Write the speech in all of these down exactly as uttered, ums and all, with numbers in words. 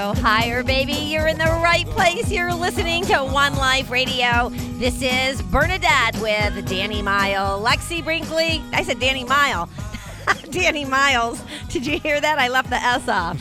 go higher, baby. You're in the right place. You're listening to One Life Radio. This is Bernadette with Danny Mile, Lexi Brinkley. I said Danny Mile. Danny Miles. Did you hear that? I left the S off.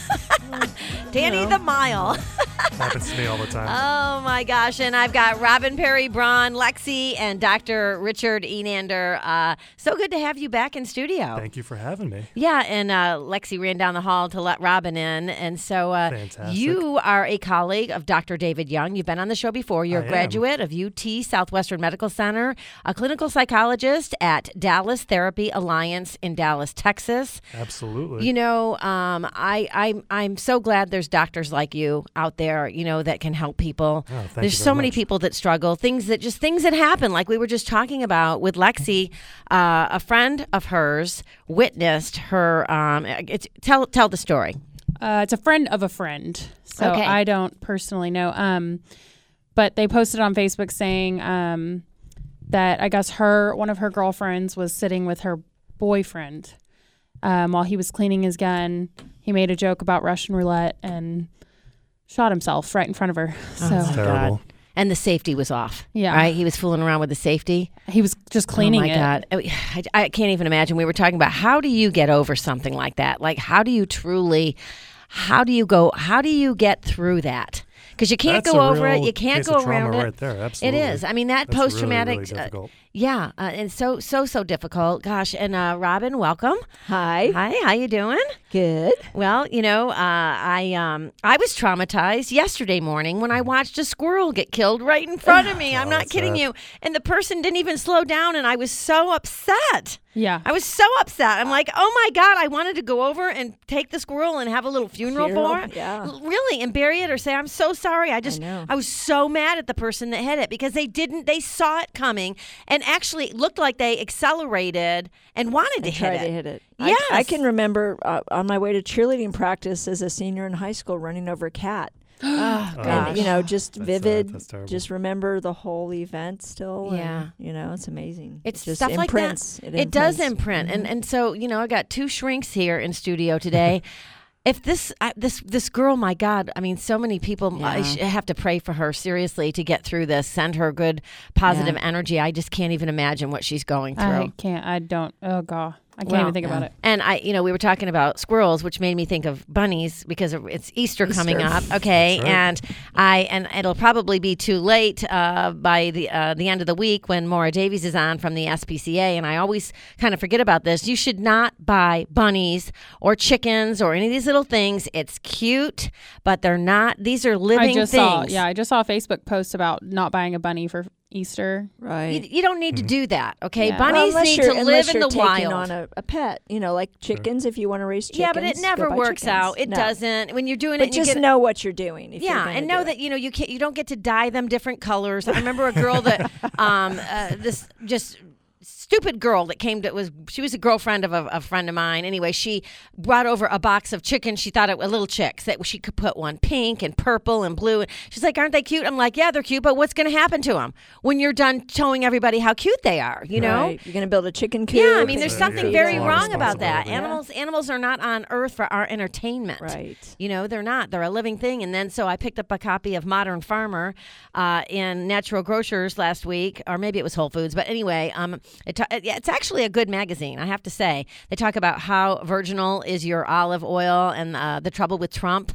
Danny you know. the Mile. Happens to me all the time. Oh, my gosh. And I've got Robin Perry Braun, Lexi, and Doctor Richard Enander. Uh, so good to have you back in studio. Thank you for having me. Yeah, and uh, Lexi ran down the hall to let Robin in. And so uh, Fantastic. You are a colleague of Doctor David Young. You've been on the show before. You're I a graduate am. of U T Southwestern Medical Center, a clinical psychologist at Dallas Therapy Alliance in Dallas, Texas. Absolutely. You know, um, I, I, I'm so glad there's doctors like you out there, you know, that can help people. Oh, thank There's you so very many much. people that struggle, things that just things that happen, like we were just talking about with Lexi. Uh, a friend of hers witnessed her. Um, it's, tell tell the story. Uh, it's a friend of a friend, so Okay. I don't personally know. Um, but they posted on Facebook saying um, that I guess her one of her girlfriends was sitting with her boyfriend um, while he was cleaning his gun. He made a joke about Russian roulette and shot himself right in front of her. So That's terrible. God. And the safety was off. Yeah. Right? He was fooling around with the safety. he was just cleaning oh my it. God. I, I can't even imagine. We were talking about how do you get over something like that? Like, how do you truly, how do you go, how do you get through that? Because you can't That's go a over it. real You can't case go of trauma around it. right there. Absolutely. It is. I mean, that That's post-traumatic. really, really difficult. uh, yeah. Uh, and so, so, so difficult. Gosh. And uh, Robin, welcome. Hi. Hi. How you doing? Good. Well, you know, uh, I um, I was traumatized yesterday morning when I watched a squirrel get killed right in front of me. I'm Oh, not that's kidding sad. you. And the person didn't even slow down, and I was so upset. Yeah. I was so upset. I'm like, oh my God, I wanted to go over and take the squirrel and have a little funeral, Funeral, for it. yeah. L- Really, and bury it or say, I'm so sorry. I just, know. I was so mad at the person that hit it because they didn't, they saw it coming and actually it looked like they accelerated and wanted to I hit tried it. to hit it. Yes. I, I can remember uh, on my way to cheerleading practice as a senior in high school running over a cat. Oh, Oh, gosh. And, you know, just That's vivid. sad. That's terrible. Just remember the whole event still. Yeah. And, you know, it's amazing. It's just stuff like that. imprints. It, It, does imprints. imprint, and and so you know, I got two shrinks here in studio today. If this uh, this this girl, my God, I mean, so many people. I Yeah. sh- have to pray for her seriously to get through this. Send her good, positive Yeah. energy. I just can't even imagine what she's going through. I can't. I don't. Oh God. I can't Well, even think yeah. about it. And I, you know, we were talking about squirrels, which made me think of bunnies because of- it's Easter, coming Easter. up. Okay, That's right. and I and it'll probably be too late uh, by the uh, the end of the week when Maura Davies is on from the S P C A. And I always kind of forget about this. You should not buy bunnies or chickens or any of these little things. It's cute, but they're not. These are living I just things. saw. Yeah, I just saw a Facebook post about not buying a bunny for Easter. Right. You, you don't need to do that. Okay, Yeah. bunnies Well, unless need you're- to unless live in you're the taking wild. on a, a pet, you know, like chickens. If you want to raise chickens, yeah, but it go never buy works chickens. out. It No. doesn't. When you're doing it, But and you just get, know what you're doing. If you're yeah, gonna and know do that it. you know you can't, you don't get to dye them different colors. I remember a girl that um uh, this just stupid girl that came to was she was a girlfriend of a, a friend of mine. Anyway, she brought over a box of chicken. She thought it was little chicks that she could put one pink and purple and blue. She's like, "Aren't they cute?" I'm like, "Yeah, they're cute, but what's going to happen to them when you're done showing everybody how cute they are?" You know. Right. You're going to build a chicken coop. Yeah, I mean, there's Yeah, something yeah, very it's a lot of wrong about that. responsibility. Animals, animals are not on Earth for our entertainment. Right. You know, they're not. They're a living thing. And then so I picked up a copy of Modern Farmer uh, in Natural Grocers last week, or maybe it was Whole Foods. But anyway, um, it ta- yeah, it's actually a good magazine, I have to say. They talk about how virginal is your olive oil and uh, the trouble with Trump.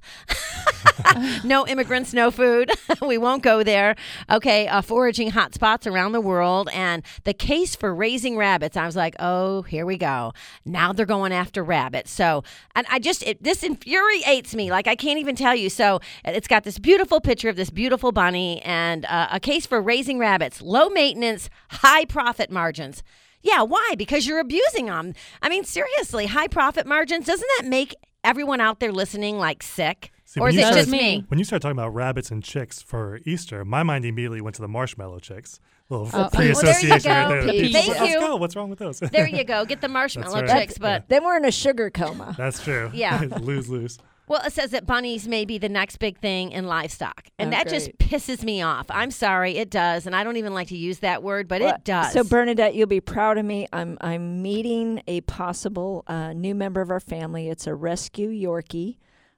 No immigrants, no food. We won't go there. Okay, uh, foraging hotspots around the world and the case for raising rabbits. I was like, oh, here we go. Now they're going after rabbits. So, and I just, it, this infuriates me. Like, I can't even tell you. So, it's got this beautiful picture of this beautiful bunny and uh, a case for raising rabbits. Low maintenance, high profit margins. Yeah, why? Because you're abusing them. I mean, seriously, high profit margins. Doesn't that make everyone out there listening like sick? See, Or when is you it start- just me? When you start talking about rabbits and chicks for Easter, my mind immediately went to the marshmallow chicks. Little Oh. pre-association Well, there you right go. there. Peeps. People, Thank let's you. go. What's wrong with those? There you go. Get the marshmallow That's right. chicks. But Then we're in a sugar coma. That's true. Yeah. lose, lose. well, it says that bunnies may be the next big thing in livestock, and Oh, that just pisses me off. I'm sorry, it does, and I don't even like to use that word, but Well, it does. So Bernadette, you'll be proud of me. I'm I'm meeting a possible uh, new member of our family. It's a rescue Yorkie.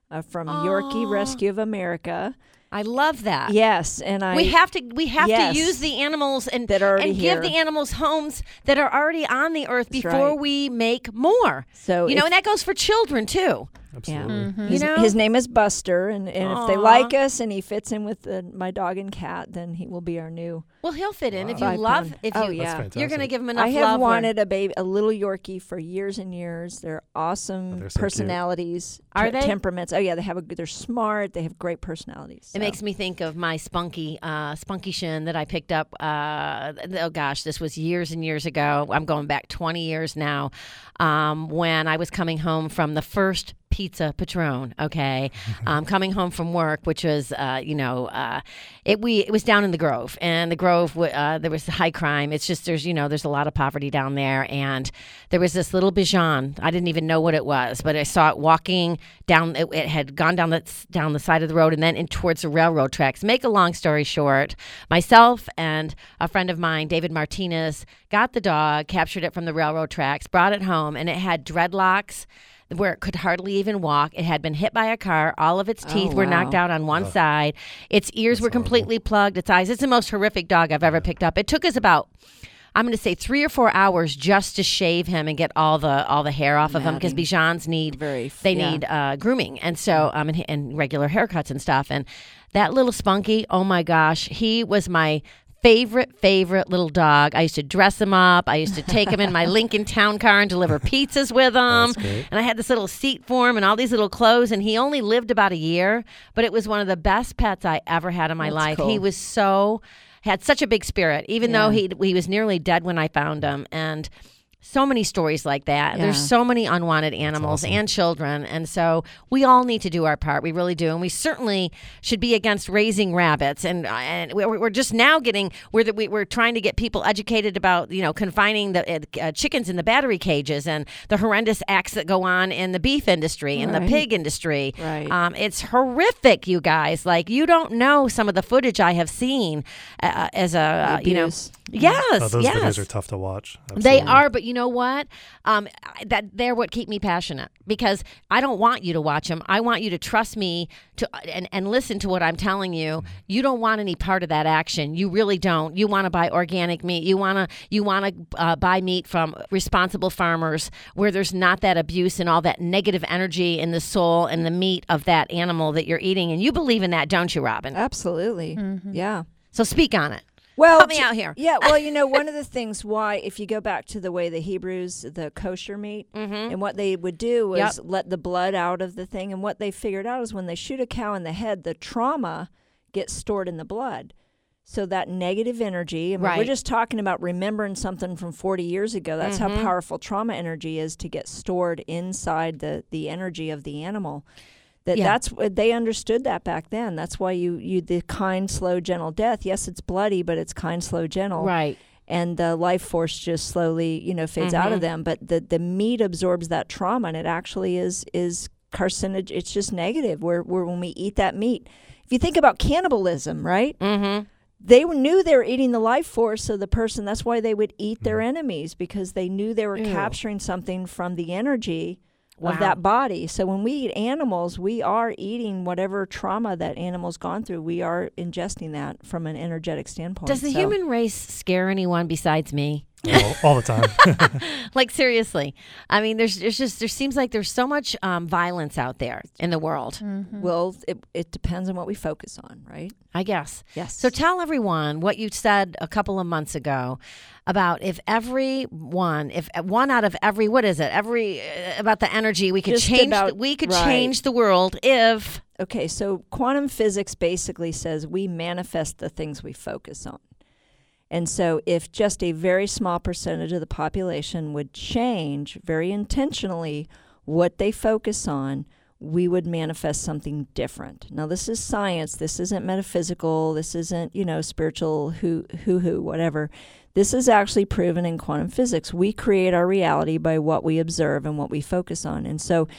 uh, from Yorkie Aw. Rescue of America. I love that. Yes, and I we have to we have yes, to use the animals and that are already and here. give the animals homes that are already on the earth That's before right. we make more. So you know, if- and that goes for children too. Absolutely. Mm-hmm. His, You know? his name is Buster, and, and if they Aw. like us and he fits in with the, my dog and cat, then he will be our new Well, he'll fit in if you five love. pound. If oh, you, yeah. That's fantastic. you're going to give him enough I have love. where- wanted a baby, a little Yorkie for years and years. They're awesome Oh, they're so cute. personalities, Are te- they? temperaments. Oh yeah, they have a. They're smart. They have great personalities. It so. makes me think of my spunky, uh, spunky shin that I picked up. Uh, oh gosh, this was years and years ago. I'm going back twenty years now. Um, when I was coming home from the first Pizza Patron, okay, um, coming home from work, which was, uh, you know, uh, it we it was down in the Grove, and the Grove w- uh, there was high crime. It's just there's you know there's a lot of poverty down there, and there was this little Bichon. I didn't even know what it was, but I saw it walking down. It, it had gone down the down the side of the road and then in towards the railroad tracks. Make a long story short, myself and a friend of mine, David Martinez, got the dog, captured it from the railroad tracks, brought it home, and it had dreadlocks where it could hardly even walk. It had been hit by a car. All of its Oh, teeth were wow. knocked out on one side. Its ears That's were completely plugged. Its eyes. It's the most horrific dog I've ever picked up. It took us about, I'm going to say, three or four hours just to shave him and get all the all the hair off of him because Matting. Bichons need Very. f- they yeah. need uh, grooming, and so um and, and regular haircuts and stuff. And that little Spunky, oh my gosh, he was my favorite, favorite little dog. I used to dress him up. I used to take him in my Lincoln Town car and deliver pizzas with him. That's great. And I had this little seat for him and all these little clothes. And he only lived about a year, but it was one of the best pets I ever had in my That's life. cool. He was so, had such a big spirit, even though Yeah. he he was nearly dead when I found him. And so many stories like that. Yeah. There's so many unwanted animals awesome. and children. And so we all need to do our part. We really do. And we certainly should be against raising rabbits. And uh, and we're, we're just now getting, we're, the, we, we're trying to get people educated about, you know, confining the uh, uh, chickens in the battery cages and the horrendous acts that go on in the beef industry and the Right. pig industry. Right. Um, it's horrific, you guys. Like, you don't know some of the footage I have seen uh, as a, uh, you know, Abuse. yes, Oh, those yes. videos are tough to watch. They Absolutely. are, but you know what? Um, I- that they're what keep me passionate because I don't want you to watch them. I want you to trust me to and, and listen to what I'm telling you. You don't want any part of that action. You really don't. You want to buy organic meat. You want to you want to uh, buy meat from responsible farmers where there's not that abuse and all that negative energy in the soul and the meat of that animal that you're eating. And you believe in that, don't you, Robin? Absolutely. Mm-hmm. Yeah. So speak on it. Well, Help me j- out here. Yeah, well, you know, one of the things why, if you go back to the way the Hebrews, the kosher meat, Mm-hmm. and what they would do was Yep. let the blood out of the thing. And what they figured out is when they shoot a cow in the head, the trauma gets stored in the blood. So that negative energy, I mean, we're Right. just talking about remembering something from forty years ago. That's Mm-hmm. how powerful trauma energy is to get stored inside the, the energy of the animal. That Yeah. that's what they understood that back then. That's why you you the kind, slow, gentle death. Yes, it's bloody, but it's kind, slow, gentle. Right. And the life force just slowly, you know, fades out Mm-hmm. of them. But the the meat absorbs that trauma, and it actually is is carcinogen. It's just negative. Where where when we eat that meat, if you think about cannibalism, right? Mm-hmm. They knew they were eating the life force of the person. That's why they would eat their enemies, because they knew they were Ew. capturing something from the energy Wow. of that body. So when we eat animals, we are eating whatever trauma that animal's gone through. We are ingesting that from an energetic standpoint. Does the So- human race scare anyone besides me? all, all the time. Like, seriously. I mean, there's there's just there seems like there's so much um, violence out there in the world. Well, it, it depends on what we focus on, right? I guess. Yes. So tell everyone what you said a couple of months ago about if every one, if one out of every, what is it? Every uh, about the energy we could Just change. about- the, we could right. change the world if. Okay, so quantum physics basically says we manifest the things we focus on. And so if just a very small percentage of the population would change very intentionally what they focus on, we would manifest something different. Now, this is science. This isn't metaphysical. This isn't, you know, spiritual hoo hoo hoo, whatever. This is actually proven in quantum physics. We create our reality by what we observe and what we focus on. And so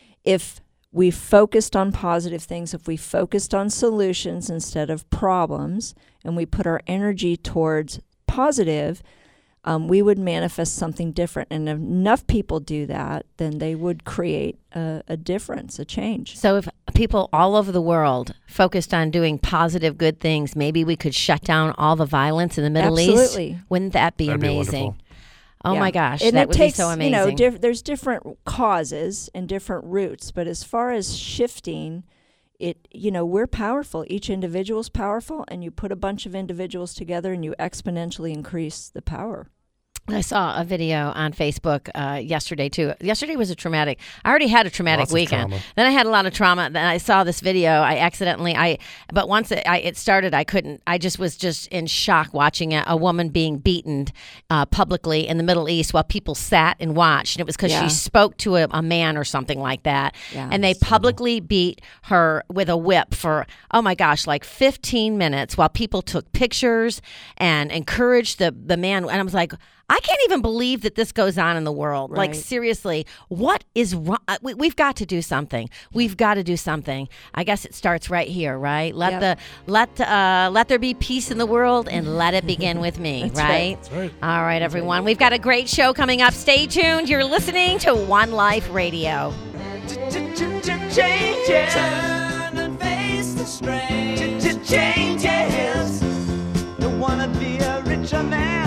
if we focused on positive things, if we focused on solutions instead of problems, and we put our energy towards positive, um, we would manifest something different. And if enough people do that, then they would create a, a difference, a change. So if people all over the world focused on doing positive, good things, maybe we could shut down all the violence in the Middle Absolutely. East. Wouldn't that be That'd be amazing? wonderful. Oh Yeah. my gosh, and that it would takes, be so amazing. You know, diff- there's different causes and different roots, but as far as shifting, it, you know, we're powerful. Each individual's powerful, and you put a bunch of individuals together and you exponentially increase the power. I saw a video on Facebook uh, yesterday, too. Yesterday was a traumatic. I already had a traumatic Lots of weekend. trauma. Then I had a lot of trauma. Then I saw this video. I accidentally, I, but once it, I, it started, I couldn't, I just was just in shock watching a, a woman being beaten uh, publicly in the Middle East while people sat and watched. And it was because Yeah. she spoke to a, a man or something like that. Yeah, and they publicly beat her with a whip for, oh my gosh, like fifteen minutes while people took pictures and encouraged the, the man. And I was like, I can't even believe that this goes on in the world. Like, Right. seriously, what is wrong? We, we've got to do something. We've got to do something. I guess it starts right here, right? Let Yep. the let uh, let there be peace in the world, and let it begin with me, That's right? right. That's right. All right, everyone. We've got a great show coming up. Stay tuned. You're listening to One Life Radio. Changes. Turn and face the strain. Changes. Don't wanna be a richer man.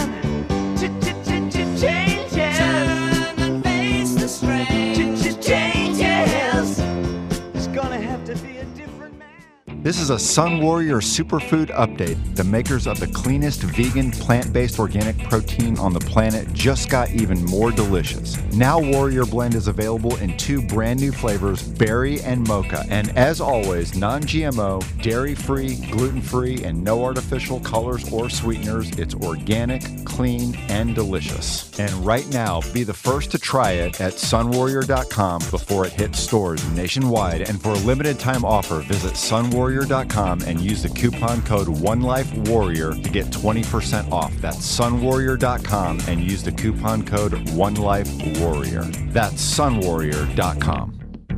Changes. Turn and face the strain. Changes. It's gonna have to be a different man. This is a Sun Warrior Superfood Update. The makers of the cleanest vegan, plant-based organic protein on the planet just got even more delicious. Now Warrior Blend is available in two brand new flavors, berry and mocha. And as always, non-G M O, dairy-free, gluten-free, and no artificial colors or sweeteners. It's organic, clean, and delicious. And right now, be the first to try it at sun warrior dot com before it hits stores nationwide. And for a limited time offer, visit sun warrior dot com and use the coupon code one life warrior to get twenty percent off. That's sun warrior dot com and use the coupon code one life warrior. That's sun warrior dot com.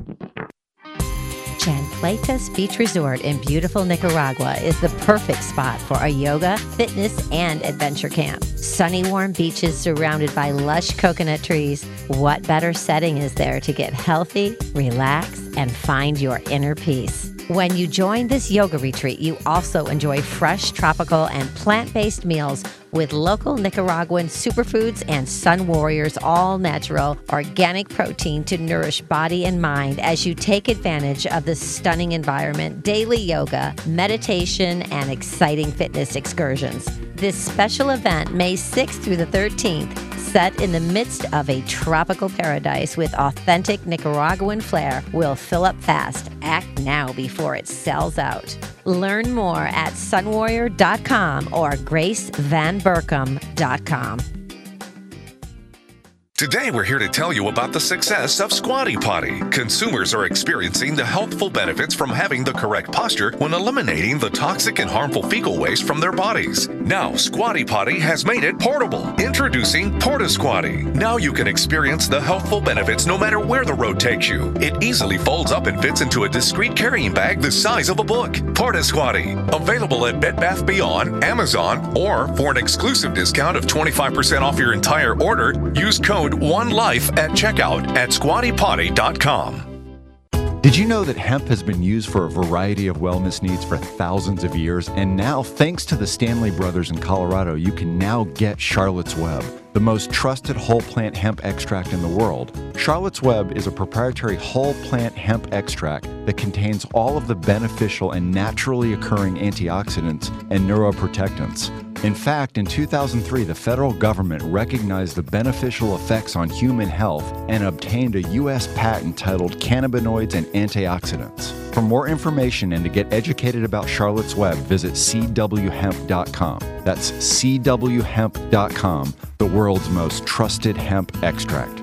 Chanfletas Beach Resort in beautiful Nicaragua is the perfect spot for a yoga, fitness, and adventure camp. Sunny, warm beaches surrounded by lush coconut trees. What better setting is there to get healthy, relax, and find your inner peace? When you join this yoga retreat, you also enjoy fresh, tropical, and plant-based meals with local Nicaraguan superfoods and Sun Warrior's all-natural organic protein to nourish body and mind as you take advantage of the stunning environment, daily yoga, meditation, and exciting fitness excursions. This special event, May sixth through the thirteenth, set in the midst of a tropical paradise with authentic Nicaraguan flair, will fill up fast. Act now before it sells out. Learn more at sun warrior dot com or grace van berkom dot com. Today, we're here to tell you about the success of Squatty Potty. Consumers are experiencing the healthful benefits from having the correct posture when eliminating the toxic and harmful fecal waste from their bodies. Now, Squatty Potty has made it portable. Introducing Porta Squatty. Now you can experience the healthful benefits no matter where the road takes you. It easily folds up and fits into a discreet carrying bag the size of a book. Porta Squatty. Available at Bed Bath Beyond, Amazon, or for an exclusive discount of twenty-five percent off your entire order, use code one life at checkout at squatty potty dot com. Did you know that hemp has been used for a variety of wellness needs for thousands of years? And now, thanks to the Stanley Brothers in Colorado, you can now get Charlotte's Web, the most trusted whole plant hemp extract in the world. Charlotte's Web is a proprietary whole plant hemp extract that contains all of the beneficial and naturally occurring antioxidants and neuroprotectants. In fact, in two thousand three, the federal government recognized the beneficial effects on human health and obtained a U S patent titled Cannabinoids and Antioxidants. For more information and to get educated about Charlotte's Web, visit c w hemp dot com. That's c w hemp dot com, the world's most trusted hemp extract.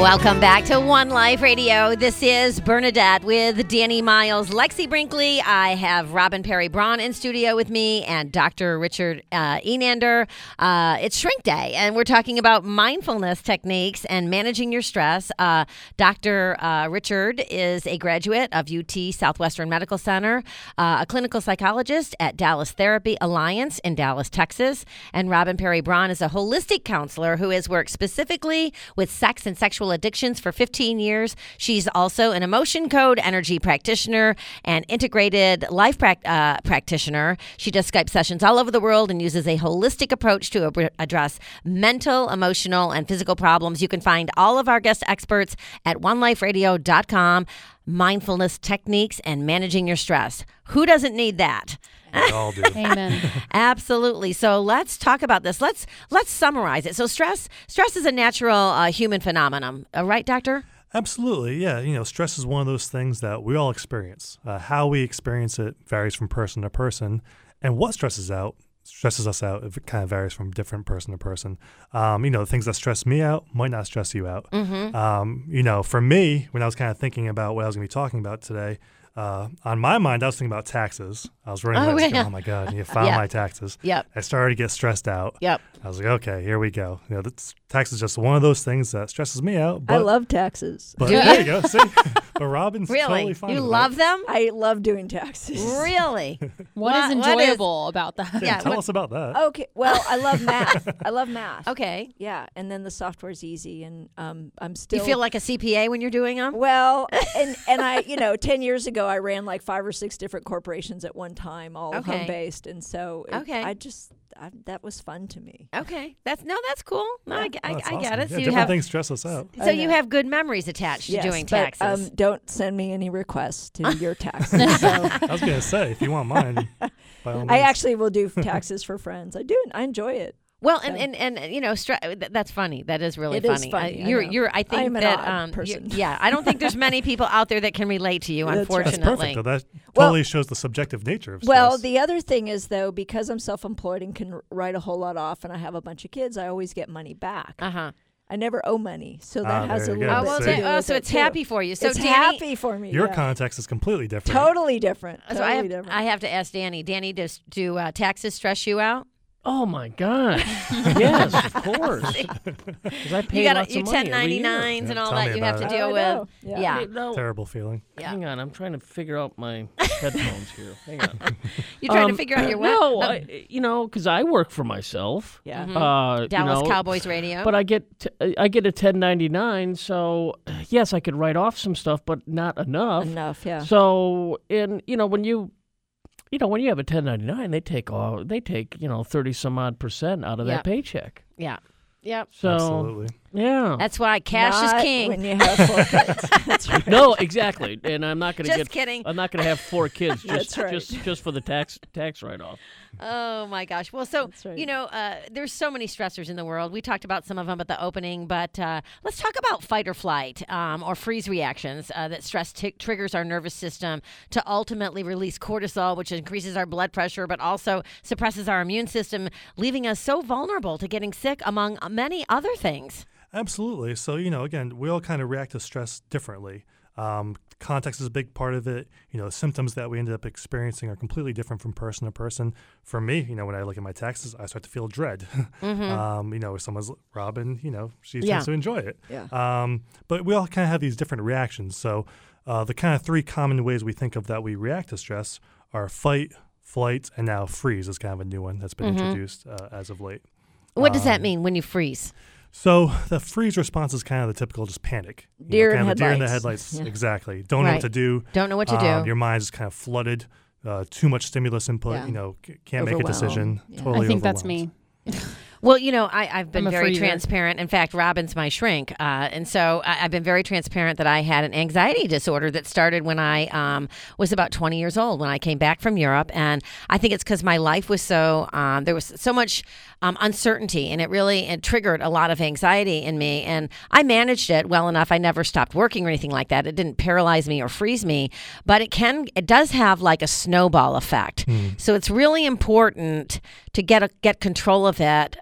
Welcome back to One Life Radio. This is Bernadette with Danny Miles, Lexi Brinkley. I have Robin Perry Braun in studio with me and Doctor Richard uh, Enander. Uh, it's Shrink Day, and we're talking about mindfulness techniques and managing your stress. Uh, Doctor Uh, Richard is a graduate of U T Southwestern Medical Center, uh, a clinical psychologist at Dallas Therapy Alliance in Dallas, Texas. And Robin Perry Braun is a holistic counselor who has worked specifically with sex and sexual addictions for fifteen years. She's also an emotion code energy practitioner and integrated life pra- uh, practitioner. She does Skype sessions all over the world and uses a holistic approach to ab- address mental, emotional, and physical problems. You can find all of our guest experts at one life radio dot com. Mindfulness techniques and managing your stress. Who doesn't need that? We all do. Amen. Absolutely. So let's talk about this. Let's let's summarize it. So stress stress is a natural uh, human phenomenon, uh, right, Doctor? Absolutely, yeah. You know, stress is one of those things that we all experience. Uh, how we experience it varies from person to person, and what stresses out stresses us out. It kind of varies from different person to person. Um, you know, the things that stress me out might not stress you out. Mm-hmm. Um, you know, for me, when I was kind of thinking about what I was going to be talking about today. Uh, on my mind, I was thinking about taxes. I was running Oh, oh, yeah. oh my God, you file Yeah. my taxes. Yep. I started to get stressed out. Yep. I was like, okay, here we go. You know, that's, tax is just one of those things that stresses me out. But, I love taxes. But Do you? there you go. See, but Robin's Really? totally fine. You with love it. them? I love doing taxes. Really? What What- is what is- enjoyable about that? Yeah, Yeah, tell what- us about that. Okay. Well, I love math. I love math. Okay. Yeah, and then the software's easy, and um, I'm Do still. you feel like a C P A when you're doing them? Well, and and I, you know, ten years ago, I ran like five or six different corporations at one time, all Okay. home based, and so it, Okay. I just I, that was fun to me. Okay. That's no, that's cool. No, I, I, Oh, that's I get awesome. it. So Yeah, you different have things stress us out. so I you know. have good memories attached Yes, to doing but, taxes. Um, don't send me any requests to your taxes. So I was gonna say, if you want mine, by all means. I actually will do taxes for friends. I do. I enjoy it. Well, and, So- and, and you know, stra- th- that's funny. That is really It is funny. funny, Uh, I you're, know. you're. I think I'm an that odd um, person. you're- yeah, I don't think there's many people out there that can relate to you. That's right. Unfortunately, That's perfect. Though. That Well- totally shows the subjective nature of stress. Well, the other thing is though, because I'm self-employed and can write a whole lot off, and I have a bunch of kids, I always get money back. Uh huh. I never owe money, so that Ah, has a there you little go. Oh bit well. to See? then- do oh, with so it, it's too. happy for you. So it's Danny, happy for me. your yeah. context is completely different. Totally different. So Totally I have, different. I have to ask Danny. Danny, does do uh, taxes stress you out? Oh my God! Yes, of course. Because I pay You got lots your of money ten every year. ninety-nines and Yeah, all tell that me you have to about it. deal I with. know. Yeah. Yeah. Hey, no, Terrible feeling. Yeah. hang on. I'm trying to figure out my headphones here. Hang on. You're trying to Um, figure out your no, what? I, you know, because I work for myself. Yeah. Mhm. Uh, Dallas you know, Cowboys radio. But I get t- I get a ten ninety-nine, so yes, I could write off some stuff, but not enough. Enough. Yeah. So, and you know, when you, you know, when you have a ten ninety-nine, they take all they take you know thirty some odd percent out of Yeah. that paycheck. yeah. Yep. So, Absolutely. yeah. That's why cash Not is king. when you have four kids. That's right. No, exactly. And I'm not going to Just get. kidding. I'm not going to have four kids just That's right. just just for the tax tax write off. Oh my gosh. Well, so That's right. you know, uh, there's so many stressors in the world. We talked about some of them at the opening, but uh, let's talk about fight or flight um, or freeze reactions uh, that stress t- triggers our nervous system to ultimately release cortisol, which increases our blood pressure, but also suppresses our immune system, leaving us so vulnerable to getting sick, among many other things. Absolutely. So, you know, again, we all kind of react to stress differently. Um, context is a big part of it. You know, symptoms that we ended up experiencing are completely different from person to person. For me, you know, when I look at my taxes, I start to feel dread. um, you know, if someone's Robin, you know, she Yeah. tends to enjoy it. Yeah. Um, but we all kind of have these different reactions. So uh, the kind of three common ways we think of that we react to stress are fight, flight, and now freeze is kind of a new one that's been Mhm. introduced uh, as of late. What does that Um, mean when you freeze? So the freeze response is kind of the typical just panic. You know, Deer in kind of a deer in the headlights. headlights. Yeah. Exactly. Don't know Right. what to do. Don't know what to Um, do. Your mind's just kind of flooded. Uh, too much stimulus input. Yeah. You know, c- can't make a Overwhelmed. decision. Yeah. Totally I think that's overwhelmed. me. Well, you know, I, I've been I'm a very freezer. transparent. In fact, Robin's my shrink. Uh, and so I, I've been very transparent that I had an anxiety disorder that started when I um, was about twenty years old, when I came back from Europe. And I think it's because my life was so, um, there was so much um, uncertainty, and it really it triggered a lot of anxiety in me. And I managed it well enough. I never stopped working or anything like that. It didn't paralyze me or freeze me, but it can, it does have like a snowball effect. So it's really important to get a, get control of it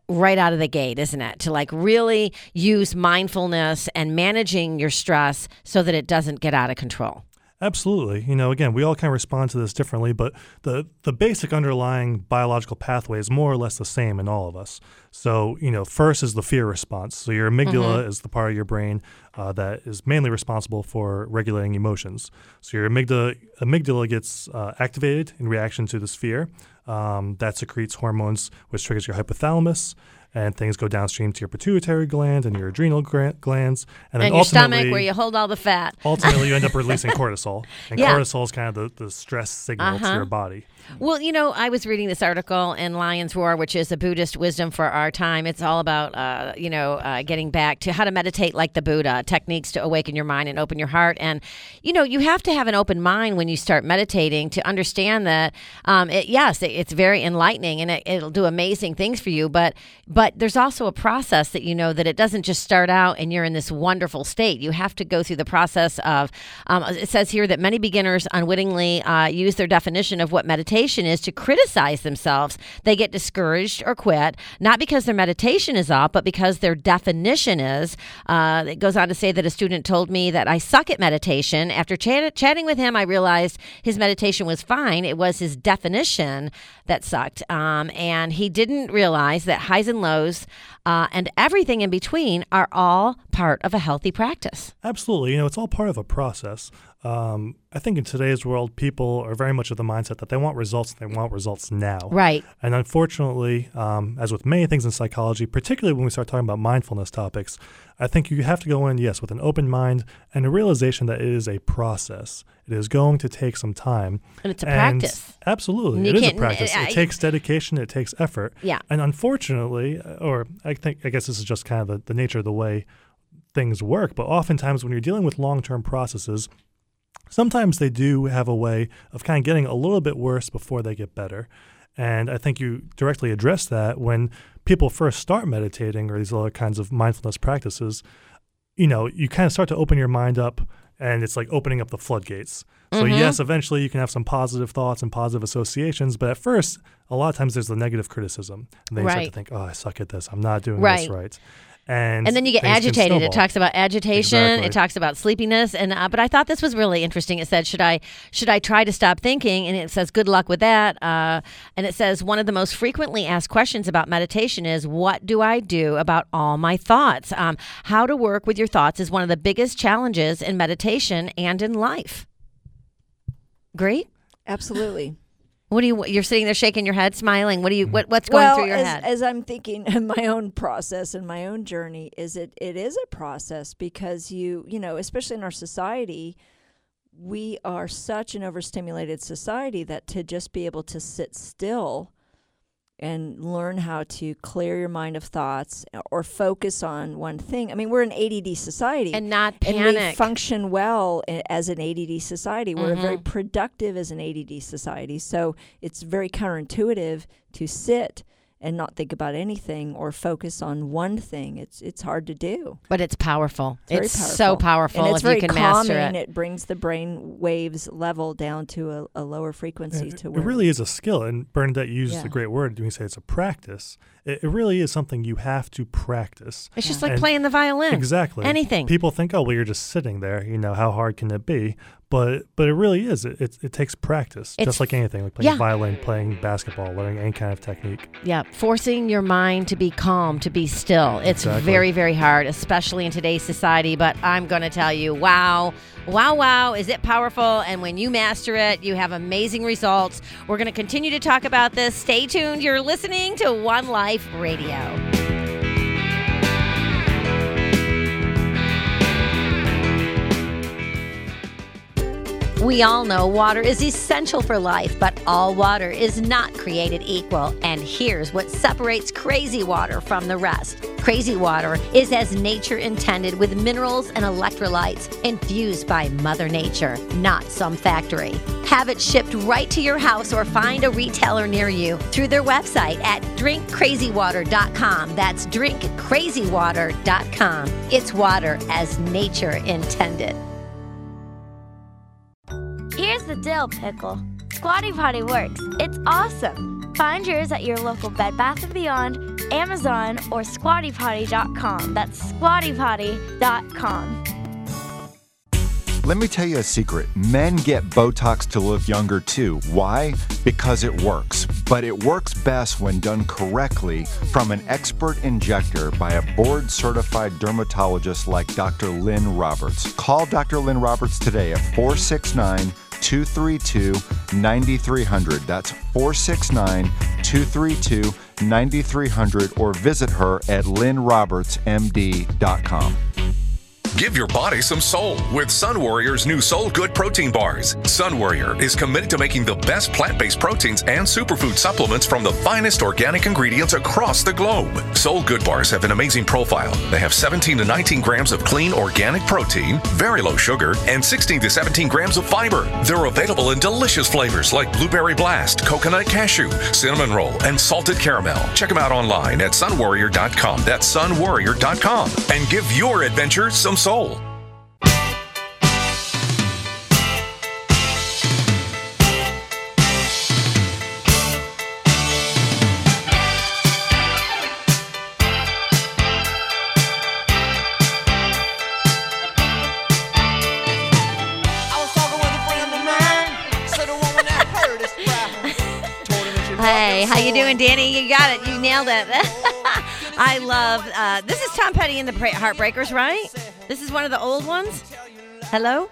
right out of the gate, isn't it? To like really use mindfulness and managing your stress so that it doesn't get out of control. Absolutely. You know, again, we all kind of respond to this differently, but the, the basic underlying biological pathway is more or less the same in all of us. So, you know, first is the fear response. So your amygdala mm-hmm. is the part of your brain uh, that is mainly responsible for regulating emotions. So your amygdala, amygdala gets uh, activated in reaction to this fear. Um, that secretes hormones, which triggers your hypothalamus, and things go downstream to your pituitary gland and your adrenal gra- glands. And, then and your stomach where you hold all the fat. Ultimately, you end up releasing cortisol. And yeah. cortisol is kind of the, the stress signal uh-huh. to your body. Well, you know, I was reading this article in Lion's Roar, which is a Buddhist wisdom for our time. It's all about, uh, you know, uh, getting back to how to meditate like the Buddha, techniques to awaken your mind and open your heart. And, you know, you have to have an open mind when you start meditating to understand that, um, it, yes, it, it's very enlightening and it, it'll do amazing things for you. But but there's also a process that, you know, that it doesn't just start out and you're in this wonderful state. You have to go through the process of, um, it says here that many beginners unwittingly uh, use their definition of what meditation is to criticize themselves. They get discouraged or quit, not because their meditation is off, but because their definition is. Uh, it goes on to say that a student told me that I suck at meditation. After chat- chatting with him, I realized his meditation was fine. It was his definition that sucked. Um, and he didn't realize that highs and lows uh, and everything in between are all part of a healthy practice. Absolutely. You know, it's all part of a process. Um, I think in today's world, people are very much of the mindset that they want results and they want results now. Right. And unfortunately, um, as with many things in psychology, particularly when we start talking about mindfulness topics, I think you have to go in, yes, with an open mind and a realization that it is a process. It is going to take some time. And it's a and practice. Absolutely. You it is a can't- practice. I- It takes dedication. It takes effort. Yeah. And unfortunately, or I think, I guess this is just kind of the, the nature of the way things work, but oftentimes when you're dealing with long-term processes, sometimes they do have a way of kind of getting a little bit worse before they get better. And I think you directly address that when people first start meditating or these other kinds of mindfulness practices. You know, you kind of start to open your mind up and it's like opening up the floodgates. So Mm-hmm. yes, eventually you can have some positive thoughts and positive associations, but at first, a lot of times there's the negative criticism. And then you start Right. to think, oh, I suck at this. I'm not doing Right. this right. And, And then you get things can agitated. It snowball. talks about agitation. Exactly. It talks about sleepiness. And uh, but I thought this was really interesting. It said, "Should I should I try to stop thinking?" And it says, "Good luck with that." Uh, and it says, one of the most frequently asked questions about meditation is, "What do I do about all my thoughts?" Um, how to work with your thoughts is one of the biggest challenges in meditation and in life. Great. Absolutely. What do you? You're sitting there shaking your head, smiling. What do you? What, what's going well, through your as, head? as I'm thinking in my own process and my own journey, is it it is a process because you you know, especially in our society, we are such an overstimulated society that to just be able to sit still and learn how to clear your mind of thoughts or focus on one thing. I mean, we're an A D D society. and not And we panic. function well i- as an A D D society. We're Mhm. very productive as an A D D society. So it's very counterintuitive to sit and not think about anything or focus on one thing. It's it's hard to do. But it's powerful. It's very so powerful And it's if very you can calming. master it. It brings the brain waves level down to a, a lower frequency. It, to it where really is a skill. And Bernadette used Yeah. a great word when you say it's a practice. It, it really is something you have to practice. It's just Yeah. like And- playing the violin. Exactly. Anything. People think, oh, well, you're just sitting there. You know, how hard can it be? But but it really is. It it, it takes practice, It's- just like anything, like playing yeah. violin, playing basketball, learning any kind of technique. Yeah, forcing your mind to be calm, to be still. It's Exactly. very, very hard, especially in today's society. But I'm going to tell you, wow, wow, wow, is it powerful? And when you master it, you have amazing results. We're going to continue to talk about this. Stay tuned. You're listening to One Life Radio. We all know water is essential for life, but all water is not created equal. And here's what separates crazy water from the rest. Crazy water is as nature intended, with minerals and electrolytes infused by Mother Nature, not some factory. Have it shipped right to your house or find a retailer near you through their website at drink crazy water dot com. That's drink crazy water dot com. It's water as nature intended. Here's the dill, Pickle. Squatty Potty works. It's awesome. Find yours at your local Bed Bath and Beyond, Amazon or squatty potty dot com. That's squatty potty dot com. Let me tell you a secret. Men get Botox to look younger too. Why? Because it works. But it works best when done correctly from an expert injector by a board-certified dermatologist like Doctor Lynn Roberts. Call Doctor Lynn Roberts today at four six nine, two three two, nine three zero zero. That's four six nine, two three two, nine three zero zero or visit her at lynn roberts m d dot com. Give your body some soul with Sun Warrior's new Soul Good protein bars. Sun Warrior is committed to making the best plant-based proteins and superfood supplements from the finest organic ingredients across the globe. Soul Good bars have an amazing profile. They have seventeen to nineteen grams of clean organic protein, very low sugar, and sixteen to seventeen grams of fiber. They're available in delicious flavors like blueberry blast, coconut cashew, cinnamon roll, and salted caramel. Check them out online at sun warrior dot com. That's sun warrior dot com. And give your adventure some soul. Hey, how you doing, Danny? You got it. You nailed it. I love, uh, this is Tom Petty and the Heartbreakers, right? This is one of the old ones? Hello?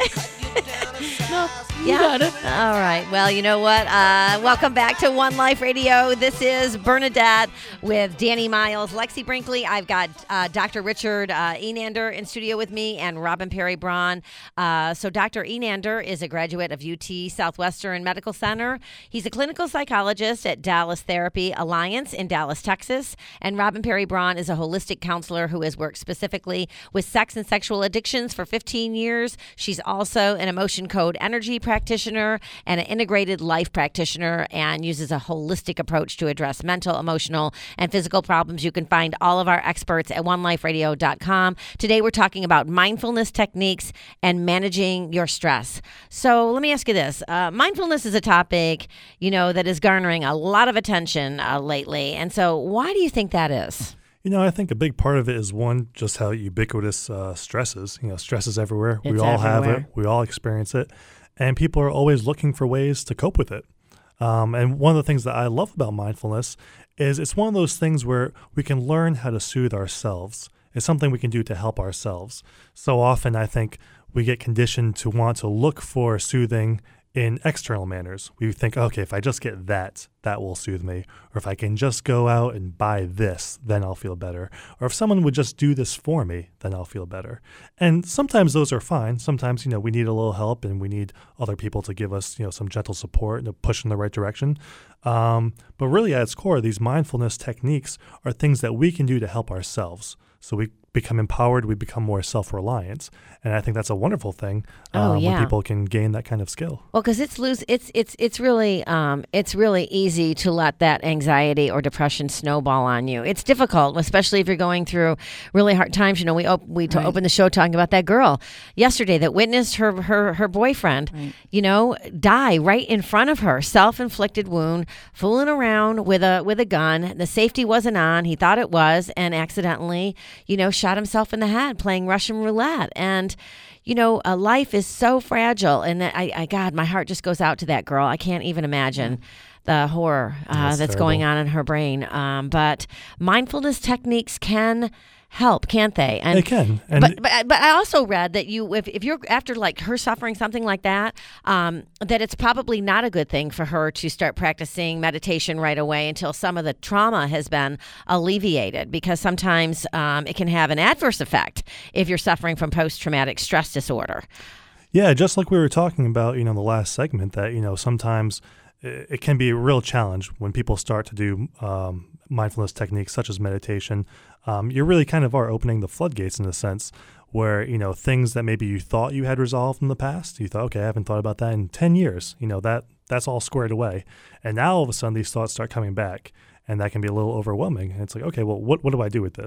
No, you Yeah? got it. All right. Well, you know what? Uh, welcome back to One Life Radio. This is Bernadette with Danny Miles, Lexi Brinkley. I've got uh, Doctor Richard uh, Enander in studio with me and Robin Perry Braun. Uh, so Doctor Enander is a graduate of U T Southwestern Medical Center. He's a clinical psychologist at Dallas Therapy Alliance in Dallas, Texas. And Robin Perry Braun is a holistic counselor who has worked specifically with sex and sexual addictions for fifteen years. She's also an emotion code energy practitioner and an integrated life practitioner and uses a holistic approach to address mental, emotional, and physical problems. You can find all of our experts at one life radio dot com. Today we're talking about mindfulness techniques and managing your stress. So let me ask you this. Uh, mindfulness is a topic, you know, that is garnering a lot of attention uh, lately. And so why do you think that is? You know, I think a big part of it is one, just how ubiquitous uh, stress is. You know, stress is everywhere. It's we all have everywhere. it. We all experience it. And people are always looking for ways to cope with it. Um, and one of the things that I love about mindfulness is it's one of those things where we can learn how to soothe ourselves. It's something we can do to help ourselves. So often I think we get conditioned to want to look for soothing in external manners. We think, okay, if I just get that, that will soothe me. Or if I can just go out and buy this, then I'll feel better. Or if someone would just do this for me, then I'll feel better. And sometimes those are fine. Sometimes, you know, we need a little help and we need other people to give us, you know, some gentle support and a push in the right direction. Um, but really at its core, these mindfulness techniques are things that we can do to help ourselves. So we become empowered, we become more self-reliant. And I think that's a wonderful thing uh, Oh, yeah. when people can gain that kind of skill. Well, because it's lose, it's it's it's really um, it's really easy to let that anxiety or depression snowball on you. It's difficult, especially if you're going through really hard times. You know, we op- we to Right. open the show talking about that girl yesterday that witnessed her her her boyfriend, Right. you know, die right in front of her, self-inflicted wound, fooling around with a with a gun. The safety wasn't on. He thought it was, and accidentally, you know, shot himself in the head playing Russian roulette. And you know, uh, life is so fragile, and that I, I, God, my heart just goes out to that girl. I can't even imagine the horror uh, That's that's terrible. going on in her brain. Um, but mindfulness techniques can help, can't they? And They can. And but, but but I also read that you, if, if you're after like her suffering something like that, um, that it's probably not a good thing for her to start practicing meditation right away until some of the trauma has been alleviated, because sometimes um, it can have an adverse effect if you're suffering from post-traumatic stress disorder. Yeah, just like we were talking about, you know, in the last segment, that, you know, sometimes it it can be a real challenge when people start to do um, mindfulness techniques such as meditation. Um, you really kind of are opening the floodgates in a sense where, you know, things that maybe you thought you had resolved in the past, you thought, okay, I haven't thought about that in ten years. You know, that that's all squared away. And now all of a sudden these thoughts start coming back, and that can be a little overwhelming. And it's like, okay, well, what, what do I do with this?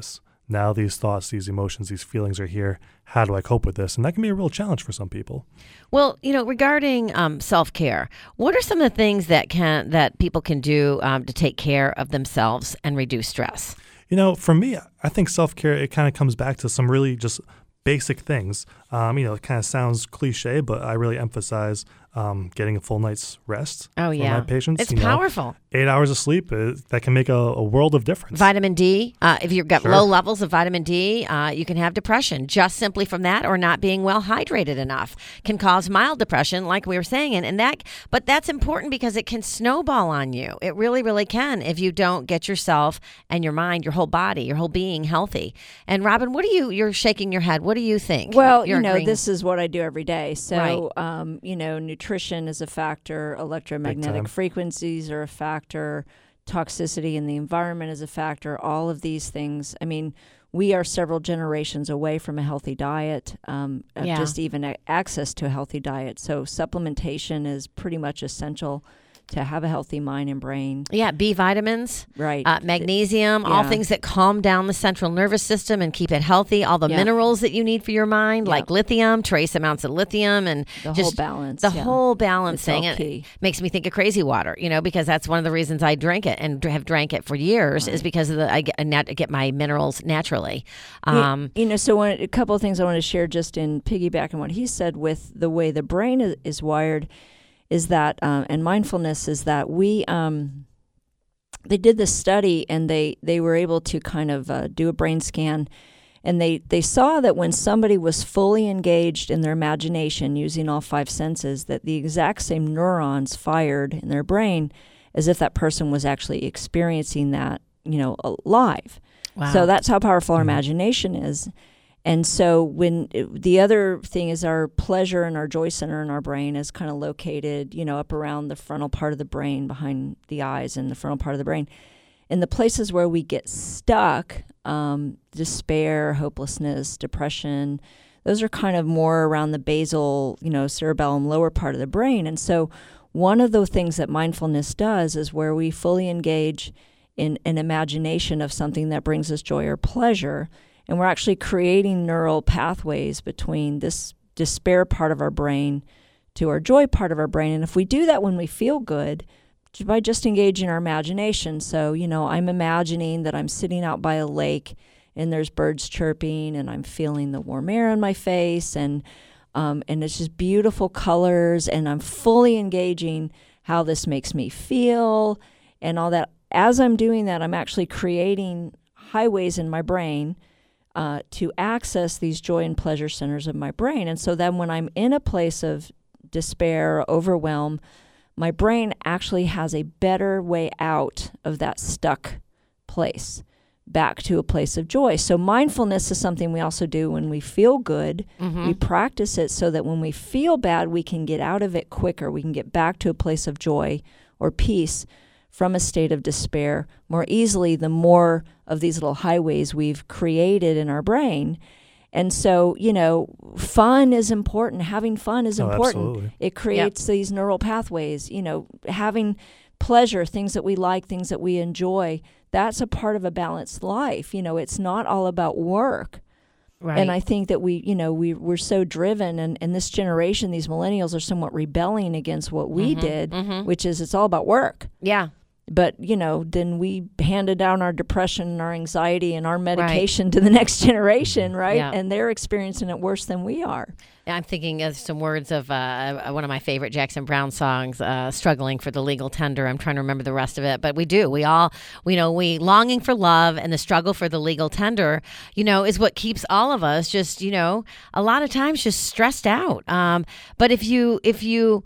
now these thoughts, these emotions, these feelings are here. How do I cope with this? And that can be a real challenge for some people. Well, you know, regarding um, self-care, what are some of the things that can that people can do um, to take care of themselves and reduce stress? You know, for me, I think self-care, it kind of comes back to some really just basic things. Um, you know, it kind of sounds cliche, but I really emphasize um, getting a full night's rest Oh, for yeah. my patients. It's you know. powerful. Eight hours of sleep, uh, that can make a, a world of difference. Vitamin D, uh, if you've got Sure. low levels of vitamin D, uh, you can have depression just simply from that, or not being well hydrated enough can cause mild depression, like we were saying. And, and that, but that's important because it can snowball on you. It really, really can if you don't get yourself and your mind, your whole body, your whole being healthy. And Robin, what do you, you're shaking your head. What do you think? Well, You're you know, agreeing. this is what I do every day. So, Right. um, you know, nutrition is a factor, Big time. electromagnetic frequencies are a factor, toxicity in the environment is a factor, all of these things. I mean, we are several generations away from a healthy diet, um, of Yeah. just even a- access to a healthy diet. So supplementation is pretty much essential to have a healthy mind and brain. Yeah, B vitamins, Right. uh, magnesium, all Yeah. things that calm down the central nervous system and keep it healthy. All the Yeah. minerals that you need for your mind, Yeah. like lithium, trace amounts of lithium, and The whole just balance. the yeah. whole balance It's all thing. And key. it makes me think of crazy water, you know, because that's one of the reasons I drink it and have drank it for years is because of the I get I nat- get my minerals naturally. You- Um, you know, so one, a couple of things I want to share just in piggyback on what he said with the way the brain is, is wired is that, um, and mindfulness is that we, um, they did this study and they, they were able to kind of uh, do a brain scan, and they, they saw that when somebody was fully engaged in their imagination using all five senses, that the exact same neurons fired in their brain as if that person was actually experiencing that, you know, uh, live. wow. So that's how powerful our Mhm. imagination is. And so when it, the other thing is our pleasure and our joy center in our brain is kind of located, you know, up around the frontal part of the brain, behind the eyes and the frontal part of the brain. In the places where we get stuck, um, despair, hopelessness, depression, those are kind of more around the basal, you know, cerebellum lower part of the brain. And so one of the things that mindfulness does is where we fully engage in an imagination of something that brings us joy or pleasure. And we're actually creating neural pathways between this despair part of our brain to our joy part of our brain. And if we do that when we feel good, by just engaging our imagination. So, you know, I'm imagining that I'm sitting out by a lake and there's birds chirping and I'm feeling the warm air on my face, and um, and it's just beautiful colors, and I'm fully engaging how this makes me feel and all that. As I'm doing that, I'm actually creating highways in my brain Uh, to access these joy and pleasure centers of my brain. And so then when I'm in a place of despair or overwhelm, my brain actually has a better way out of that stuck place, back to a place of joy. So mindfulness is something we also do when we feel good. mhm. We practice it so that when we feel bad, we can get out of it quicker. We can get back to a place of joy or peace from a state of despair more easily the more of these little highways we've created in our brain. And so, you know, fun is important. Having fun is Oh, important. absolutely. It creates these neural pathways, you know, having pleasure, things that we like, things that we enjoy. That's a part of a balanced life. You know, it's not all about work. Right. And I think that we, you know, we, we're so driven, and, and this generation, these millennials are somewhat rebelling against what we Mhm, did, mhm. which is it's all about work. yeah. But, you know, then we handed down our depression and our anxiety and our medication to the next generation, right? Yeah. And they're experiencing it worse than we are. I'm thinking of some words of uh, one of my favorite Jackson Browne songs, uh, "Struggling for the Legal Tender." I'm trying to remember the rest of it, but we do. We all, we know, we longing for love and the struggle for the legal tender, you know, is what keeps all of us just, you know, a lot of times just stressed out. Um, but if you, if you,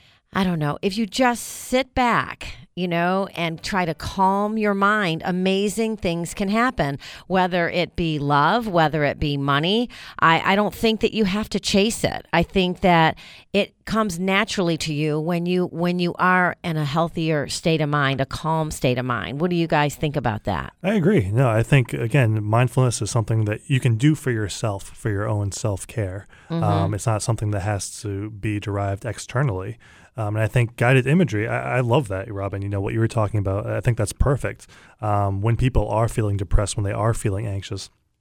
I don't know, if you just sit back, you know, and try to calm your mind, amazing things can happen, whether it be love, whether it be money. I, I don't think that you have to chase it. I think that it comes naturally to you when you when you are in a healthier state of mind, a calm state of mind. What do you guys think about that? I agree. No, I think, again, mindfulness is something that you can do for yourself, for your own self-care. Mm-hmm. Um, it's not something that has to be derived externally. Um, and I think guided imagery, I, I love that, Robin. You know, what you were talking about, I think that's perfect. Um, when people are feeling depressed, when they are feeling anxious,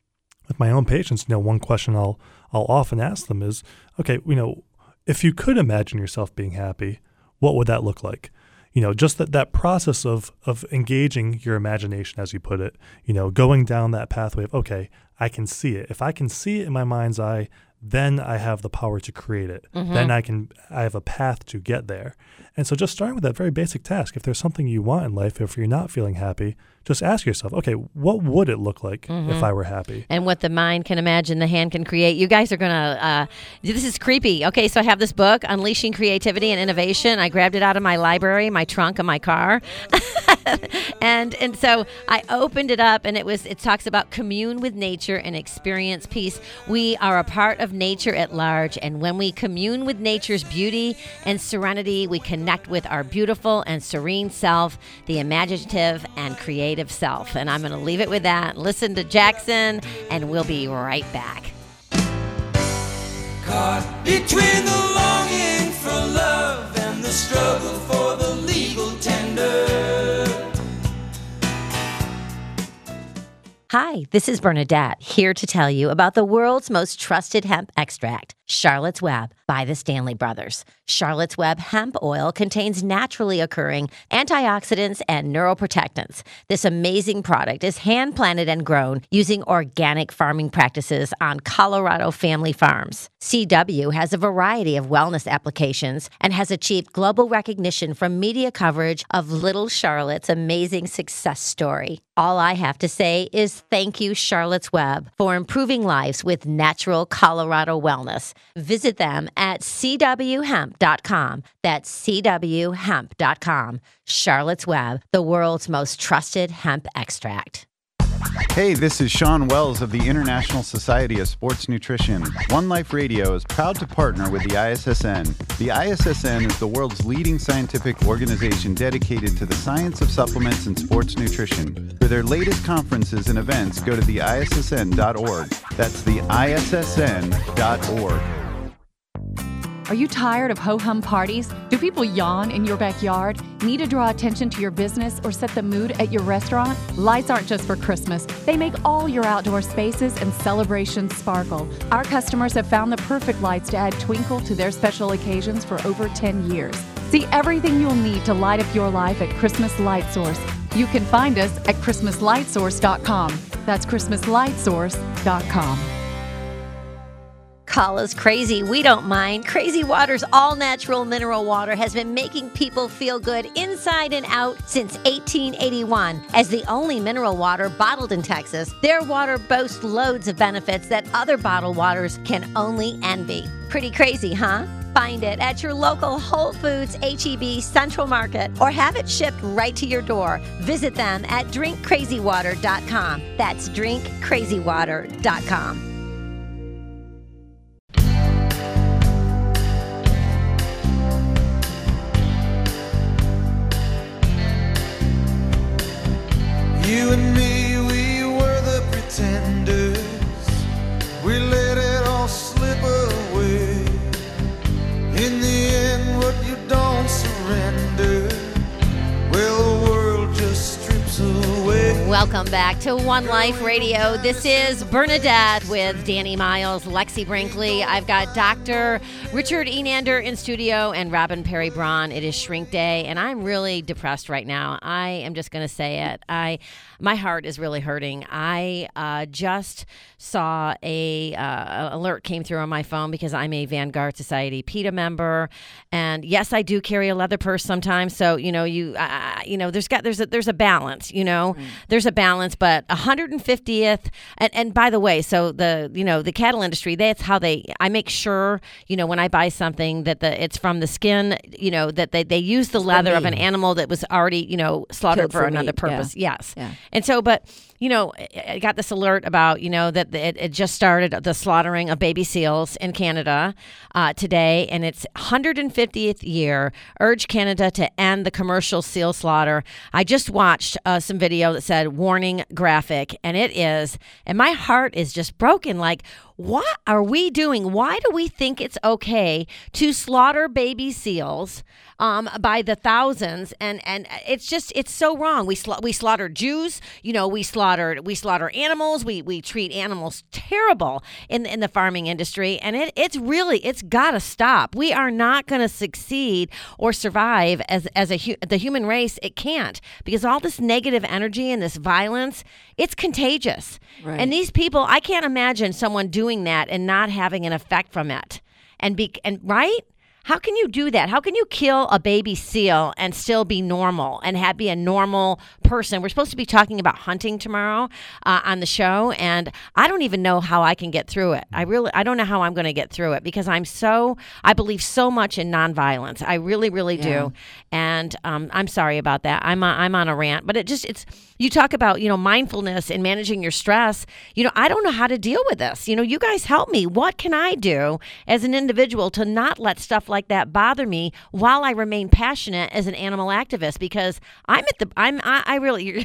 with my own patients, you know, one question I'll I'll often ask them is, okay, you know, if you could imagine yourself being happy, what would that look like? You know, just that, that process of of engaging your imagination, as you put it, you know, going down that pathway of, okay, I can see it. If I can see it in my mind's eye, then I have the power to create it. Mm-hmm. Then I can, I have a path to get there. And so just starting with that very basic task, if there's something you want in life, if you're not feeling happy, just ask yourself, okay, what would it look like mm-hmm. if I were happy? And what the mind can imagine, the hand can create. You guys are going to, uh, this is creepy. Okay, so I have this book, Unleashing Creativity and Innovation. I grabbed it out of my library, my trunk of my car. and and so I opened it up, and it was it talks about commune with nature and experience peace. We are a part of nature at large, and when we commune with nature's beauty and serenity, we connect with our beautiful and serene self, the imaginative and creative self. And I'm going to leave it with that. Listen to Jackson, and we'll be right back. Caught between the longing for love and the struggle for the legal tender. Hi, this is Bernadette, here to tell you about the world's most trusted hemp extract, Charlotte's Web by the Stanley Brothers. Charlotte's Web hemp oil contains naturally occurring antioxidants and neuroprotectants. This amazing product is hand-planted and grown using organic farming practices on Colorado family farms. C W has a variety of wellness applications and has achieved global recognition from media coverage of Little Charlotte's amazing success story. All I have to say is thank you, Charlotte's Web, for improving lives with natural Colorado wellness. Visit them at c w hemp dot com. That's c w hemp dot com. Charlotte's Web, the world's most trusted hemp extract. Hey, this is Sean Wells of the International Society of Sports Nutrition. One Life Radio is proud to partner with the I S S N. The I S S N is the world's leading scientific organization dedicated to the science of supplements and sports nutrition. For their latest conferences and events, go to the I S S N dot org. That's the I S S N dot org. Are you tired of ho-hum parties? Do people yawn in your backyard? Need to draw attention to your business or set the mood at your restaurant? Lights aren't just for Christmas. They make all your outdoor spaces and celebrations sparkle. Our customers have found the perfect lights to add twinkle to their special occasions for over ten years. See everything you'll need to light up your life at Christmas Light Source. You can find us at christmas light source dot com. That's christmas light source dot com. Call us crazy. We don't mind. Crazy Water's all-natural mineral water has been making people feel good inside and out since eighteen eighty-one. As the only mineral water bottled in Texas, their water boasts loads of benefits that other bottled waters can only envy. Pretty crazy, huh? Find it at your local Whole Foods, H E B, Central Market, or have it shipped right to your door. Visit them at drink crazy water dot com. That's drink crazy water dot com. You and me, we were the pretenders. We let it all slip away. In the end, what you don't surrender, well, the world just strips away. Welcome back to One Life Radio. This is Bernadette with Danny Miles, Lexi Brinkley. I've got Doctor Richard Enander in studio and Robin Perry Braun. It is Shrink Day, and I'm really depressed right now. I am just going to say it. I, my heart is really hurting. I uh, just saw a uh, alert came through on my phone because I'm a Vanguard Society PETA member, and yes, I do carry a leather purse sometimes. So you know, you uh, you know, there's got there's a there's a balance. You know, mm. there's a balance. But one hundred fiftieth, and, and by the way, so the you know the cattle industry, that's how they. I make sure you know when I buy something that the it's from the skin. You know that they they use the leather of an animal that was already you know slaughtered for, for another purpose. Yeah. Yes, yeah. And so, but. You know, I got this alert about, you know, that it, it just started the slaughtering of baby seals in Canada uh, today, and it's one hundred fiftieth year, urge Canada to end the commercial seal slaughter. I just watched uh, some video that said warning graphic, and it is, and my heart is just broken. Like, what are we doing? Why do we think it's okay to slaughter baby seals um, by the thousands? And, and it's just, it's so wrong. We sla- we slaughter Jews, you know, we slaughtered, we slaughter animals. We we treat animals terrible in, in the farming industry. And it it's really, it's got to stop. We are not going to succeed or survive as, as a hu- the human race. It can't, because all this negative energy and this violence, it's contagious. Right. And these people, I can't imagine someone doing that and not having an effect from it. And be and right? How can you do that? How can you kill a baby seal and still be normal and have be a normal person? We're supposed to be talking about hunting tomorrow uh, on the show, and I don't even know how I can get through it. I really, I don't know how I'm going to get through it, because I'm so, I believe so much in nonviolence. I really, really Yeah. do. And um, I'm sorry about that. I'm a, I'm on a rant, but it just, it's, you talk about, you know, mindfulness and managing your stress. You know, I don't know how to deal with this. You know, you guys help me. What can I do as an individual to not let stuff like that bother me while I remain passionate as an animal activist? Because I'm at the, I'm, I, I really, you're,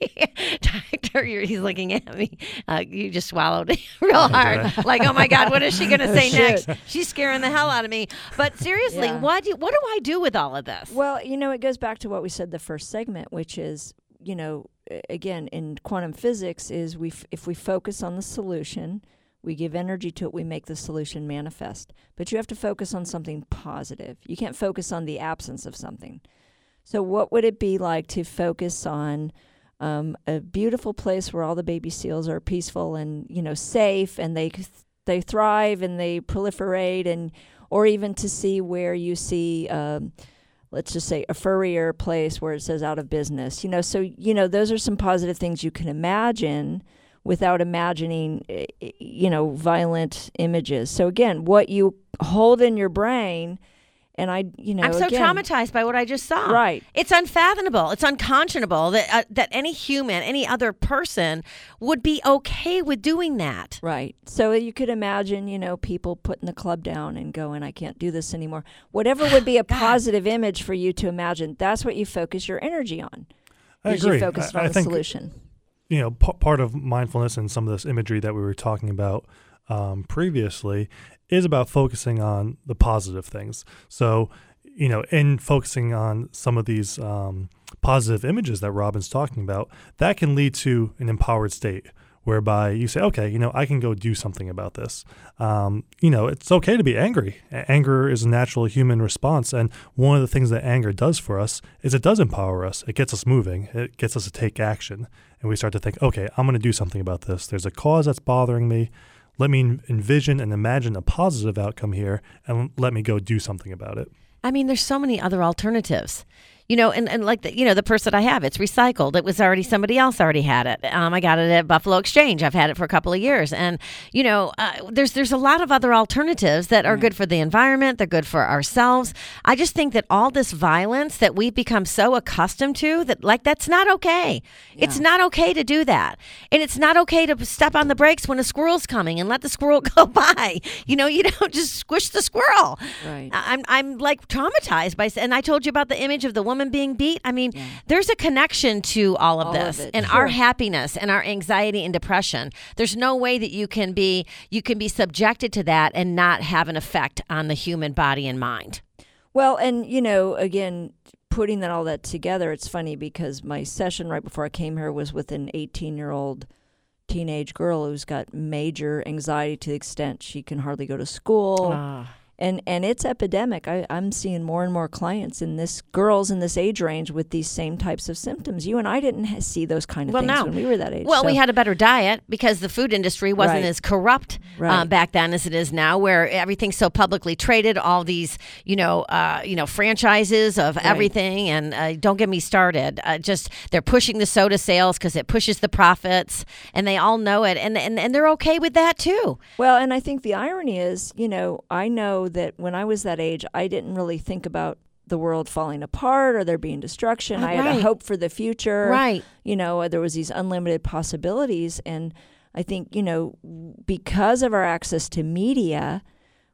Doctor, you're, he's looking at me. Uh, you just swallowed real hard. Like, oh my God, what is she going to say next? She's scaring the hell out of me. But seriously, Yeah. what do, what do I do with all of this? Well, you know, it goes back to what we said the first segment, which is, you know, a- again, in quantum physics, is we f- if we focus on the solution, we give energy to it, we make the solution manifest. But you have to focus on something positive. You can't focus on the absence of something. So what would it be like to focus on um, a beautiful place where all the baby seals are peaceful and, you know, safe, and they they thrive and they proliferate, and or even to see where you see, um, let's just say, a furrier place where it says out of business. You know, so, you know, those are some positive things you can imagine without imagining, you know, violent images. So again, what you hold in your brain, and I, you know, I'm so again, traumatized by what I just saw. Right. It's unfathomable. It's unconscionable that uh, that any human, any other person would be okay with doing that. Right. So you could imagine, you know, people putting the club down and going, I can't do this anymore. Whatever would be a positive image for you to imagine, that's what you focus your energy on. I is agree. You focus I- on I the think- solution. You know, p- part of mindfulness and some of this imagery that we were talking about um, previously is about focusing on the positive things. So, you know, in focusing on some of these um, positive images that Robin's talking about, that can lead to an empowered state whereby you say, okay, you know, I can go do something about this. Um, you know, it's okay to be angry. A- Anger is a natural human response. And one of the things that anger does for us is it does empower us. It gets us moving. It gets us to take action. And we start to think, okay, I'm going to do something about this. There's a cause that's bothering me. Let me envision and imagine a positive outcome here, and let me go do something about it. I mean, there's so many other alternatives. You know, and, and like, the, you know, the purse that I have, it's recycled. It was already, somebody else already had it. Um, I got it at Buffalo Exchange. I've had it for a couple of years. And, you know, uh, there's there's a lot of other alternatives that are good for the environment. They're good for ourselves. I just think that all this violence that we've become so accustomed to, that like, that's not okay. It's not okay to do that. And it's not okay to step on the brakes when a squirrel's coming and let the squirrel go by. You know, you don't just squish the squirrel. Right. I'm I'm like traumatized by, and I told you about the image of the woman being beat. I mean, Yeah. there's a connection to all of All of this it, and sure. our happiness and our anxiety and depression. There's no way that you can be you can be subjected to that and not have an effect on the human body and mind. Well, and, you know, again, putting that all that together, it's funny because my session right before I came here was with an eighteen-year-old teenage girl who's got major anxiety to the extent she can hardly go to school. Ah. And and it's epidemic. I, I'm seeing more and more clients in this girls in this age range with these same types of symptoms. You and I didn't ha- see those kind of Well, things no. when we were that age. Well, so- we had a better diet because the food industry wasn't Right. as corrupt uh, Right. back then as it is now, where everything's so publicly traded. All these, you know, uh, you know, franchises of everything, and uh, don't get me started. Uh, just they're pushing the soda sales because it pushes the profits, and they all know it, and and and they're okay with that too. Well, and I think the irony is, you know, I know that when I was that age, I didn't really think about the world falling apart or there being destruction. Oh, I had right. a hope for the future. Right. You know, there was these unlimited possibilities. And I think, you know, because of our access to media,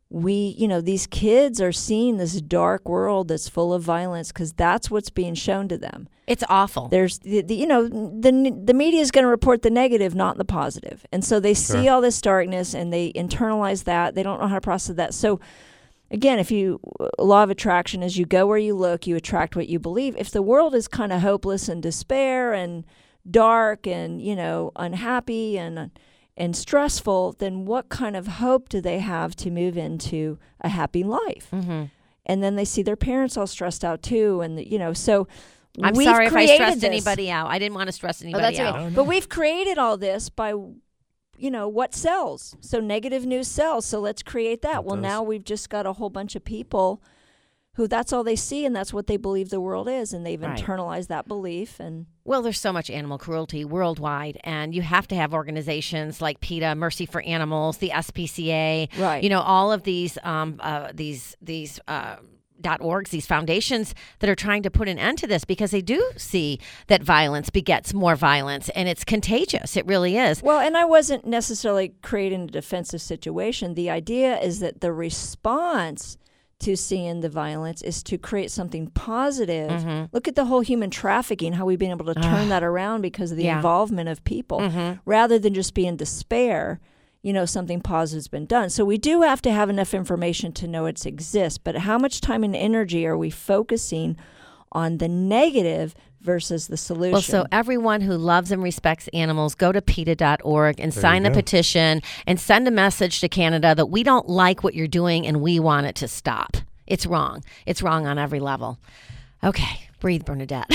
we, you know, these kids are seeing this dark world that's full of violence because that's what's being shown to them. It's awful. There's, the, the, you know, the the media is going to report the negative, not the positive. And so they see Sure. all this darkness and they internalize that. They don't know how to process that. So again, if you, law of attraction is you go where you look, you attract what you believe. If the world is kind of hopeless and despair and dark and, you know, unhappy and and stressful, then what kind of hope do they have to move into a happy life? Mm-hmm. And then they see their parents all stressed out too. And, you know, so I'm we've sorry if I created stressed this. anybody out. I didn't want to stress Oh, anybody that's out. okay. No, no. But we've created all this by, you know, what sells. So negative news sells. So let's create that. It well, does. now we've just got a whole bunch of people who that's all they see and that's what they believe the world is. And they've Right. internalized that belief. And Well, there's so much animal cruelty worldwide, and you have to have organizations like PETA, Mercy for Animals, the S P C A, Right. you know, all of these um, uh, these these uh, dot orgs, these foundations that are trying to put an end to this because they do see that violence begets more violence, and it's contagious. It really is. Well, and I wasn't necessarily creating a defensive situation. The idea is that the response to seeing the violence is to create something positive. Mm-hmm. Look at the whole human trafficking, how we've been able to turn that around because of the Yeah. involvement of people. Mhm. Rather than just be in despair, you know, something positive's been done. So we do have to have enough information to know it exists. But how much time and energy are we focusing on the negative versus the solution? Well, so everyone who loves and respects animals, go to PETA dot org and There sign you a go. petition and send a message to Canada that we don't like what you're doing and we want it to stop. It's wrong. It's wrong on every level. Okay, breathe, Bernadette.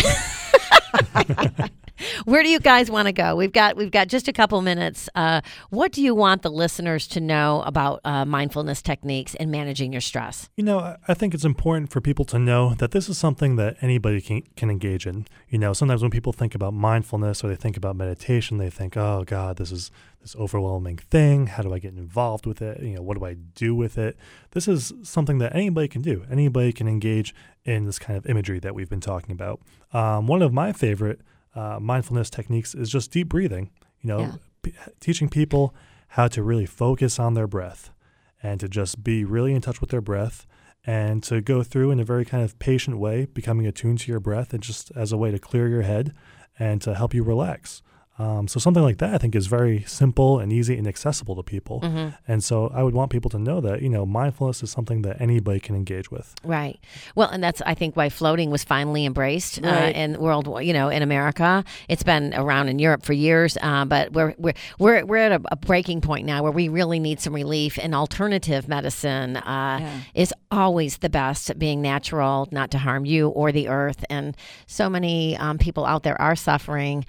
Where do you guys want to go? We've got we've got just a couple minutes. Uh, what do you want the listeners to know about uh, mindfulness techniques and managing your stress? You know, I- I think it's important for people to know that this is something that anybody can, can engage in. You know, sometimes when people think about mindfulness or they think about meditation, they think, oh, God, this is this overwhelming thing. How do I get involved with it? You know, what do I do with it? This is something that anybody can do. Anybody can engage in this kind of imagery that we've been talking about. Um, one of my favorite uh, mindfulness techniques is just deep breathing. You know, Yeah. p- teaching people how to really focus on their breath and to just be really in touch with their breath and to go through in a very kind of patient way, becoming attuned to your breath and just as a way to clear your head and to help you relax. Um, so something like that, I think, is very simple and easy and accessible to people. Mm-hmm. And so I would want people to know that, you know, mindfulness is something that anybody can engage with. Right. Well, and that's, I think, why floating was finally embraced Right. uh, in world, you know, in America. It's been around in Europe for years, uh, but we're we're we're we're at a, a breaking point now where we really need some relief. And alternative medicine uh, Yeah. is always the best at being natural, not to harm you or the earth. And so many um, people out there are suffering.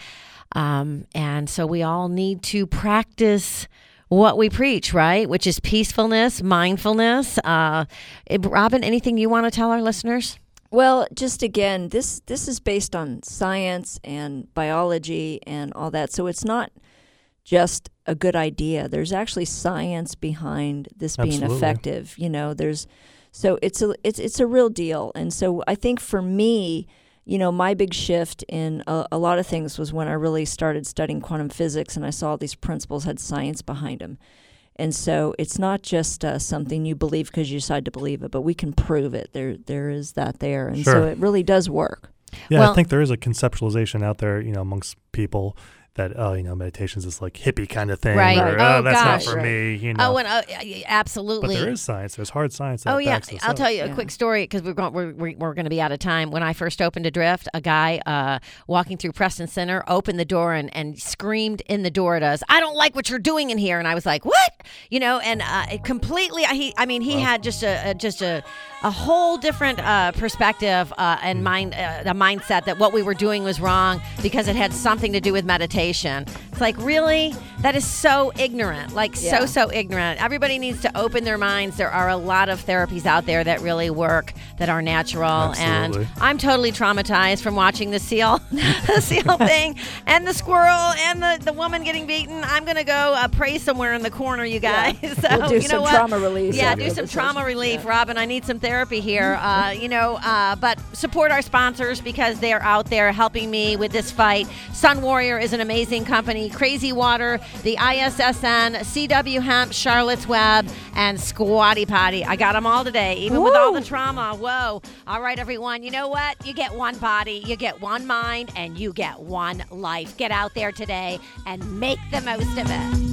Um, and so we all need to practice what we preach, right? Which is peacefulness, mindfulness. Uh, eh, Robin, anything you want to tell our listeners? Well, just again, this this is based on science and biology and all that. So it's not just a good idea. There's actually science behind this being Absolutely. effective. You know, there's so it's a it's it's a real deal. And so I think for me, you know, my big shift in a, a lot of things was when I really started studying quantum physics and I saw these principles had science behind them. And so it's not just uh, something you believe because you decide to believe it, but we can prove it. There, there is that there, and so Sure. it really does work. Yeah, Well- I think there is a conceptualization out there, you know, amongst people that, oh, you know, meditation is this like hippie kind of thing. Right. Or, Oh, oh, that's gosh. not for Right. me, you know. Oh, and uh, absolutely. But there is science. There's hard science that Oh yeah, backs this I'll up. tell you a Yeah. quick story because we're going we're, we're, we're going to be out of time. When I first opened Adrift, a guy uh, walking through Preston Center opened the door and, and screamed in the door at us, "I don't like what you're doing in here!" And I was like, "What?" You know, and uh, it completely. He, I mean, he had just a, a just a a whole different uh, perspective uh, and mind uh, a mindset that what we were doing was wrong because it had something to do with meditation. It's like, really? That is so ignorant. Like, Yeah. so, so ignorant. Everybody needs to open their minds. There are a lot of therapies out there that really work, that are natural. Absolutely. And I'm totally traumatized from watching the seal, the seal thing, and the squirrel, and the, the woman getting beaten. I'm going to go uh, pray somewhere in the corner, you guys. Yeah. So, We'll do you know some what? trauma release Yeah, after do this some session. trauma relief, Yeah. Robin. I need some therapy here. Uh, you know, uh, but support our sponsors because they are out there helping me with this fight. Sun Warrior is an amazing company. Crazy Water the I S S N, C W Hemp, Charlotte's Web, and Squatty Potty. I got them all today, even Woo. with all the trauma. Whoa. All right, everyone. You know what? You get one body, you get one mind, and you get one life. Get out there today and make the most of it.